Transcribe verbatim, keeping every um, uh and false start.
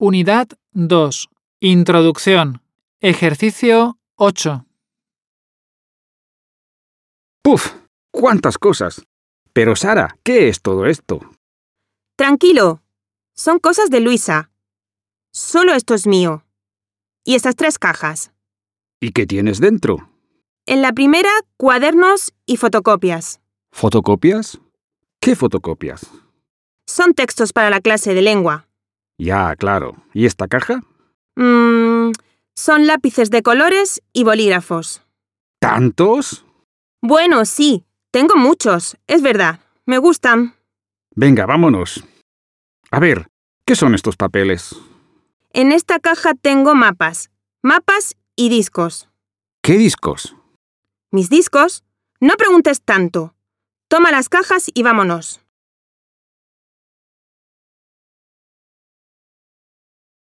Unidad dos. Introducción. Ejercicio ocho. ¡Puf! ¡Cuántas cosas! Pero Sara, ¿qué es todo esto? Tranquilo. Son cosas de Luisa. Solo esto es mío. Y estas tres cajas. ¿Y qué tienes dentro? En la primera, cuadernos y fotocopias. ¿Fotocopias? ¿Qué fotocopias? Son textos para la clase de lengua. Ya, claro. ¿Y esta caja? Mm, son lápices de colores y bolígrafos. ¿Tantos? Bueno, sí. Tengo muchos. Es verdad. Me gustan. Venga, vámonos. A ver, ¿qué son estos papeles? En esta caja tengo mapas. Mapas y discos. ¿Qué discos? ¿Mis discos? No preguntes tanto. Toma las cajas y vámonos.